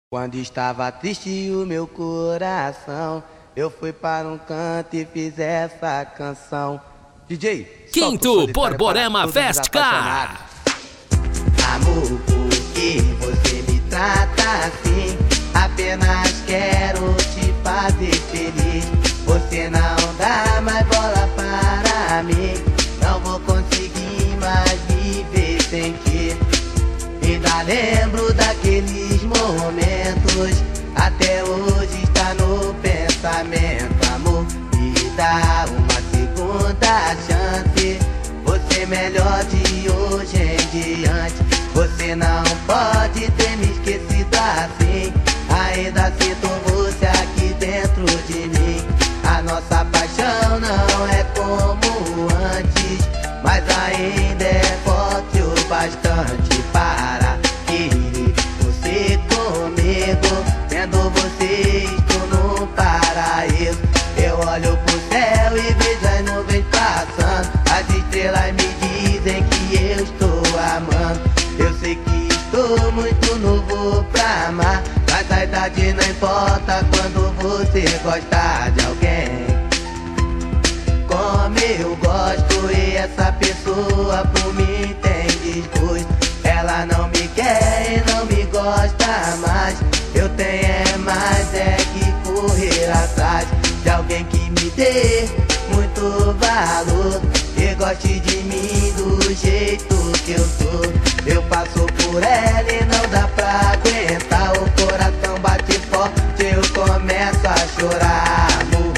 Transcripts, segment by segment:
Quando estava triste o meu coração, eu fui para um canto e fiz essa canção. DJ, Quinto Borborema Fest Car. Amor, por que você me trata assim? Apenas quero te fazer feliz. Você não dá mais bola para mim. Não vou conseguir mais viver sem ti. Ainda lembro daqueles momentos, até hoje está no pensamento. Amor, me dá uma segunda chance. Você melhor de hoje em diante. Você não pode ter me esquecido assim. Ainda sinto você aqui dentro de mim. A nossa paixão não é como antes, mas ainda é forte o bastante para querer você comigo. Vendo você estou no paraíso. Eu olho pro céu e vejo as nuvens passando. As estrelas me dizem que eu estou amando. Eu sei que estou muito novo pra amar, mas a idade não importa quando você gosta de alguém como eu gosto. E essa pessoa por mim tem desgosto. Ela não me quer e não me gosta mais. Eu tenho mais é que correr atrás de alguém que me dê muito valor e goste de mim do jeito que eu sou. Eu passo por ela e não dá pra aguentar. O coração bate forte, eu começo a chorar. Amor,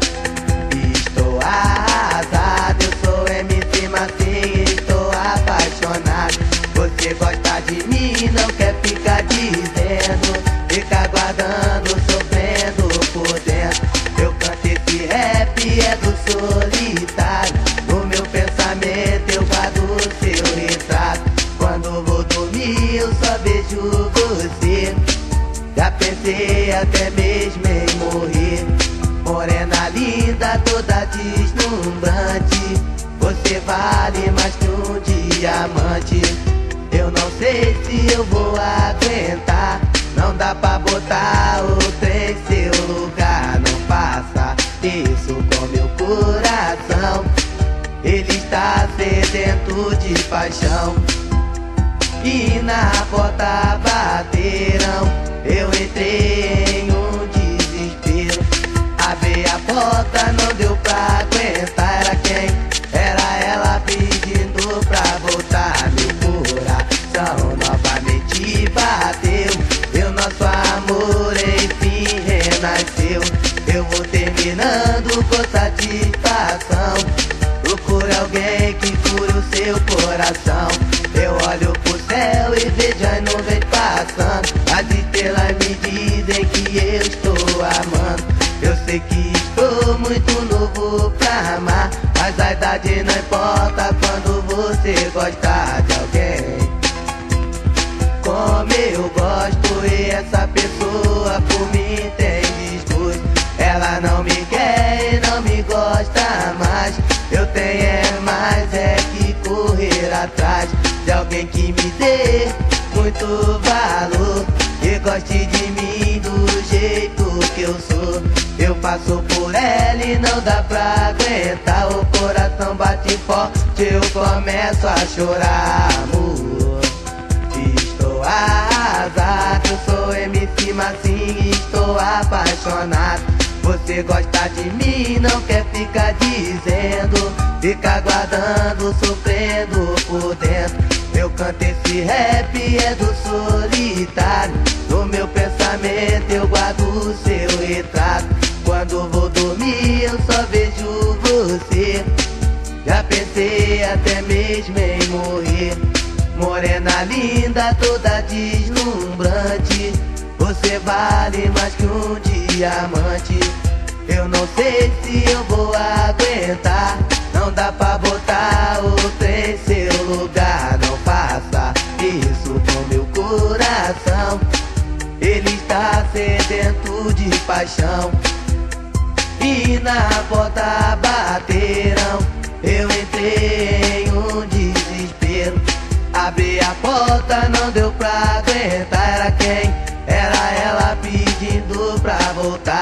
estou arrasado. Eu sou MC Massinho, estou apaixonado. Você gosta de mim, não quer ficar dizendo. Fica aguardando, sofrendo por dentro. Eu canto esse rap, é do solitário. No meu pensamento eu guardo o seu retrato. Quando vou dormir eu só vejo você. Já pensei até mesmo em morrer. Morena linda, toda deslumbrante. Você vale mais que um diamante. Eu não sei se eu vou aguentar. Não dá pra botar outra em seu lugar. Não faça isso com meu coração. Ele está sedento de paixão. E na porta bateram. Eu entrei em um desespero. Abri a porta, não deu pra aguentar. Era quem? Era ela pedindo pra voltar. Meu coração novamente bateu. E o nosso amor enfim renasceu. Eu vou terminando com satisfação. Procure alguém que cure o seu coração. Eu olho pro céu e vejo as nuvens passando. As estrelas me dizem que eu estou amando. Eu sei que estou muito novo pra amar, mas a idade não importa quando você gosta de alguém como eu gosto. E essa pessoa por mim tem desgosto. Ela não me quer e não me gosta mais. Eu tenho mais é que correr atrás de alguém que me dê muito valor e goste de mim do jeito que eu sou. Eu passo por ela e não dá pra aguentar. O coração bate forte, eu começo a chorar. Amor, estou arrasado. Eu sou MC Massinho, estou apaixonado. Você gosta de mim, não quer ficar dizendo. Fica aguardando, sofrendo por dentro. Eu canto esse rap, é do solitário. No meu pensamento eu guardo o seu retrato. Quando vou dormir eu só vejo você. Já pensei até mesmo em morrer. Morena linda, toda deslumbrante. Você vale mais que um diamante. Eu não sei se eu vou aguentar. Não dá pra botar outra em seu lugar. Não faça isso com meu coração. Ele está sedento de paixão. E na porta bateram. Eu entrei em um desespero. Abri a porta, não deu pra aguentar. Era quem? Era ela voltar.